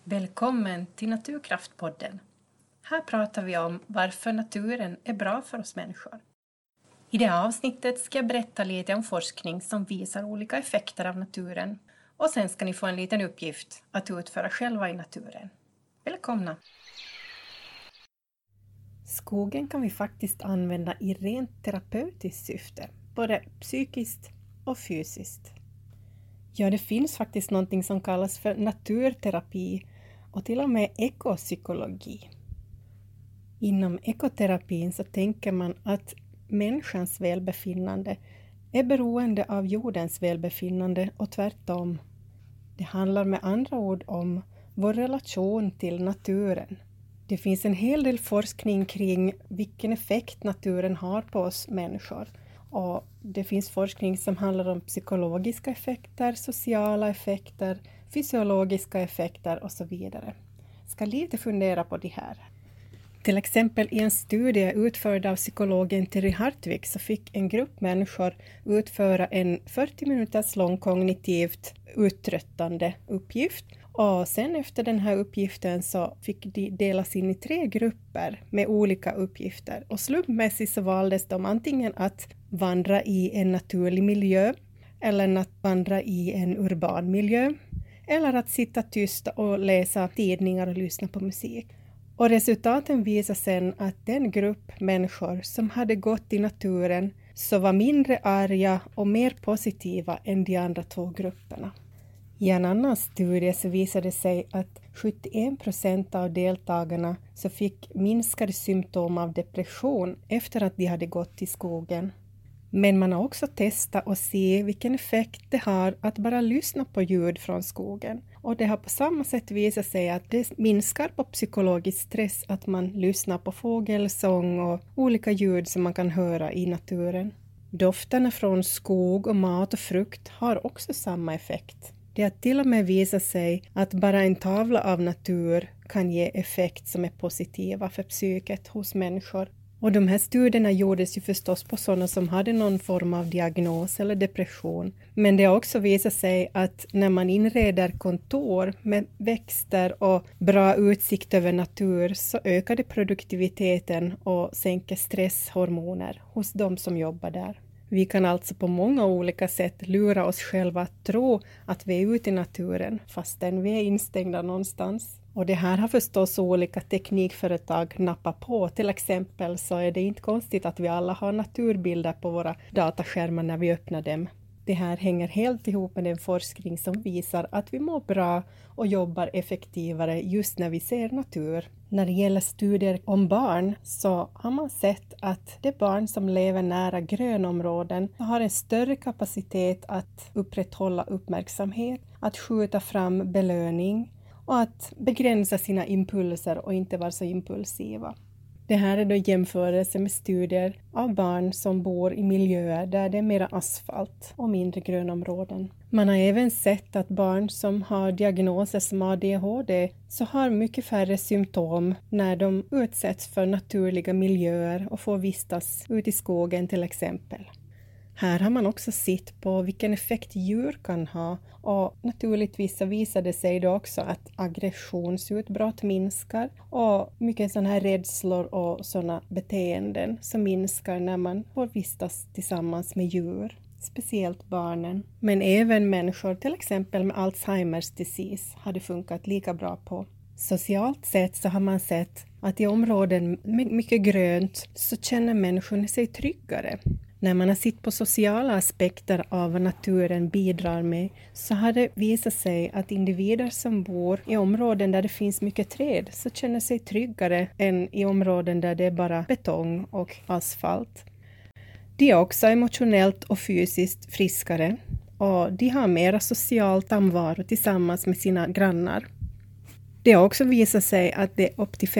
Välkommen till Naturkraftpodden. Här pratar vi om varför naturen är bra för oss människor. I det här avsnittet ska jag berätta lite om forskning som visar olika effekter av naturen. Och sen ska ni få en liten uppgift att utföra själva i naturen. Välkomna! Skogen kan vi faktiskt använda i rent terapeutiskt syfte, både psykiskt och fysiskt. Ja, det finns faktiskt någonting som kallas för naturterapi och till och med ekopsykologi. Inom ekoterapin så tänker man att människans välbefinnande är beroende av jordens välbefinnande och tvärtom. Det handlar med andra ord om vår relation till naturen. Det finns en hel del forskning kring vilken effekt naturen har på oss människor. Och det finns forskning som handlar om psykologiska effekter, sociala effekter, fysiologiska effekter och så vidare. Jag ska lite fundera på det här. Till exempel i en studie utförd av psykologen Terry Hartwig så fick en grupp människor utföra en 40 minuters lång kognitivt uttröttande uppgift. Och sen efter den här uppgiften så fick de delas in i 3 grupper med olika uppgifter. Och slumpmässigt så valdes de antingen att vandra i en naturlig miljö eller att vandra i en urban miljö eller att sitta tyst och läsa tidningar och lyssna på musik. Och resultaten visar sen att den grupp människor som hade gått i naturen så var mindre arga och mer positiva än de andra 2 grupperna. I en annan studie så visade det sig att 71% av deltagarna så fick minskade symptom av depression efter att de hade gått i skogen. Men man har också testat och se vilken effekt det har att bara lyssna på ljud från skogen. Och det har på samma sätt visat sig att det minskar på psykologisk stress att man lyssnar på fågelsång och olika ljud som man kan höra i naturen. Dofterna från skog och mat och frukt har också samma effekt. Det har till och med visat sig att bara en tavla av natur kan ge effekt som är positiva för psyket hos människor. Och de här studierna gjordes ju förstås på sådana som hade någon form av diagnos eller depression. Men det har också visat sig att när man inreder kontor med växter och bra utsikt över natur så ökar det produktiviteten och sänker stresshormoner hos de som jobbar där. Vi kan alltså på många olika sätt lura oss själva att tro att vi är ute i naturen fastän vi är instängda någonstans. Och det här har förstås olika teknikföretag nappat på. Till exempel så är det inte konstigt att vi alla har naturbilder på våra dataskärmar när vi öppnar dem. Det här hänger helt ihop med den forskning som visar att vi mår bra och jobbar effektivare just när vi ser natur. När det gäller studier om barn så har man sett att de barn som lever nära grönområden har en större kapacitet att upprätthålla uppmärksamhet, att skjuta fram belöning och att begränsa sina impulser och inte vara så impulsiva. Det här är då jämförelse med studier av barn som bor i miljöer där det är mer asfalt och mindre grönområden. Man har även sett att barn som har diagnoser som ADHD så har mycket färre symptom när de utsätts för naturliga miljöer och får vistas ut i skogen till exempel. Här har man också sett på vilken effekt djur kan ha och naturligtvis så visar det sig då också att aggressionsutbrott minskar och mycket sådana här rädslor och sådana beteenden som minskar när man får vistas tillsammans med djur, speciellt barnen. Men även människor till exempel med Alzheimers disease har det funkat lika bra på. Socialt sett så har man sett att i områden med mycket grönt så känner människorna sig tryggare. När man har sett på sociala aspekter av vad naturen bidrar med så har det visat sig att individer som bor i områden där det finns mycket träd så känner sig tryggare än i områden där det är bara betong och asfalt. De är också emotionellt och fysiskt friskare och de har mera social samvaro tillsammans med sina grannar. Det har också visat sig att det är upp till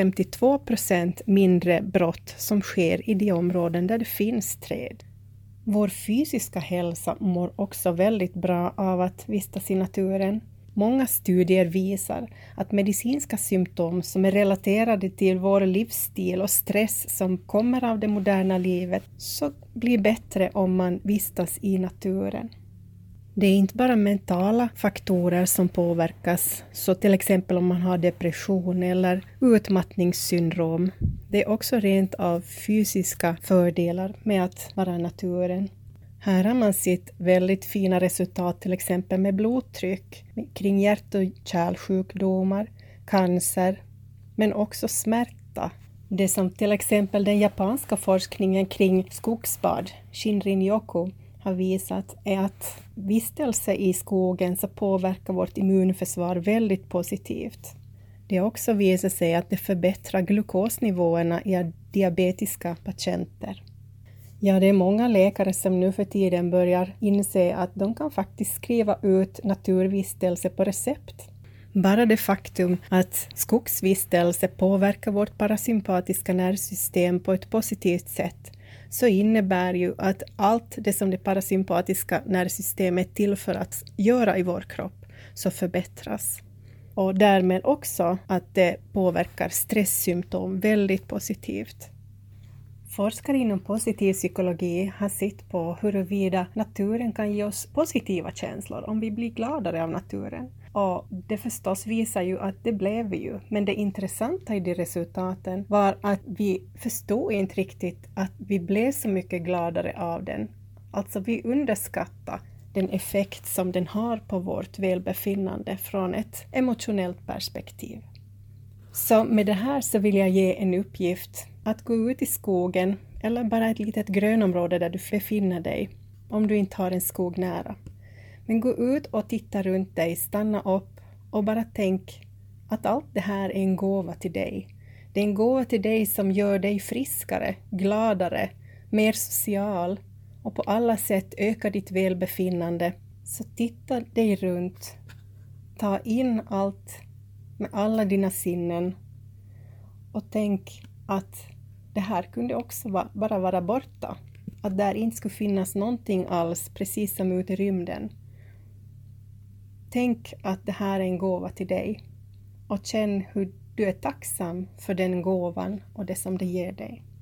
52% mindre brott som sker i de områden där det finns träd. Vår fysiska hälsa mår också väldigt bra av att vistas i naturen. Många studier visar att medicinska symptom som är relaterade till vår livsstil och stress som kommer av det moderna livet så blir bättre om man vistas i naturen. Det är inte bara mentala faktorer som påverkas, så till exempel om man har depression eller utmattningssyndrom. Det är också rent av fysiska fördelar med att vara i naturen. Här har man sett väldigt fina resultat till exempel med blodtryck, kring hjärt- och kärlsjukdomar, cancer, men också smärta. Det som till exempel den japanska forskningen kring skogsbad, Shinrin-yoku, har visat är att vistelse i skogen så påverkar vårt immunförsvar väldigt positivt. Det har också visat sig att det förbättrar glukosnivåerna i diabetiska patienter. Ja, det är många läkare som nu för tiden börjar inse att de kan faktiskt skriva ut naturvistelse på recept. Bara det faktum att skogsvistelse påverkar vårt parasympatiska nervsystem på ett positivt sätt så innebär ju att allt det som det parasympatiska nervsystemet är till för att göra i vår kropp så förbättras. Och därmed också att det påverkar stresssymptom väldigt positivt. Forskare inom positiv psykologi har sett på huruvida naturen kan ge oss positiva känslor om vi blir gladare av naturen. Och det förstås visar ju att det blev vi ju. Men det intressanta i de resultaten var att vi förstod inte riktigt att vi blev så mycket gladare av den. Alltså vi underskattar den effekt som den har på vårt välbefinnande från ett emotionellt perspektiv. Så med det här så vill jag ge en uppgift att gå ut i skogen eller bara ett litet grönområde där du befinner dig om du inte har en skog nära. Men gå ut och titta runt dig, stanna upp och bara tänk att allt det här är en gåva till dig. Det är en gåva till dig som gör dig friskare, gladare, mer social och på alla sätt ökar ditt välbefinnande. Så titta dig runt, ta in allt med alla dina sinnen och tänk att det här kunde också bara vara borta. Att där inte skulle finnas någonting alls, precis som ute i rymden. Tänk att det här är en gåva till dig och känn hur du är tacksam för den gåvan och det som det ger dig.